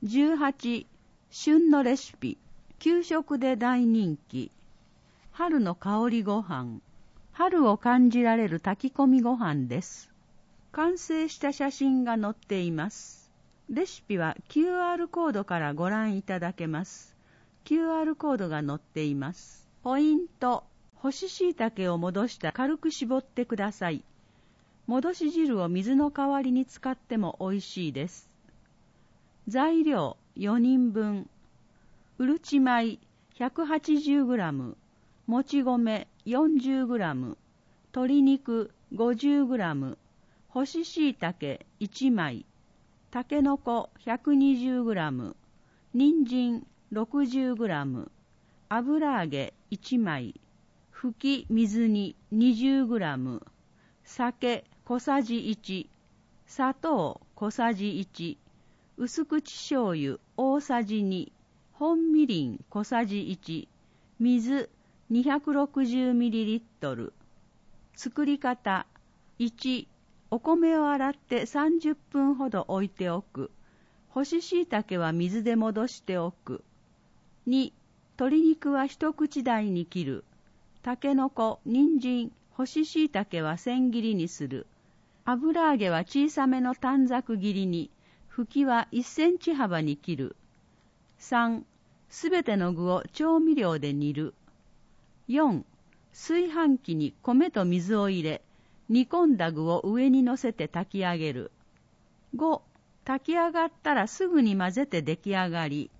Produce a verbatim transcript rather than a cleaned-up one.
じゅうはち、旬のレシピ。給食で大人気。春の香りご飯。春を感じられる炊き込みご飯です。完成した写真が載っています。レシピは キューアール コードからご覧いただけます。キューアール コードが載っています。ポイント。干し椎茸を戻した軽く絞ってください。戻し汁を水の代わりに使っても美味しいです。材料よにんぶん。うるち米 ひゃくはちじゅうグラム、もち米 よんじゅうグラム、鶏肉 ごじゅうグラム、干し椎茸いちまい、たけのこ ひゃくにじゅうグラム、人参 ろくじゅうグラム、油揚げいちまい、ふき水煮 にじゅうグラム、酒小さじいち、砂糖小さじいち、薄口醤油大さじに、本みりん小さじいち、水 にひゃくろくじゅうミリリットル。作り方。いち、お米を洗ってさんじゅっぷんほど置いておく。干し椎茸は水で戻しておく。に、鶏肉は一口大に切る。たけのこ、人参、干し椎茸は千切りにする。油揚げは小さめの短冊切りに。ふきはいっセンチ幅に切る。さん、すべての具を調味料で煮る。よん、炊飯器に米と水を入れ、煮込んだ具を上に乗せて炊き上げる。ご、炊き上がったらすぐに混ぜて出来上がり。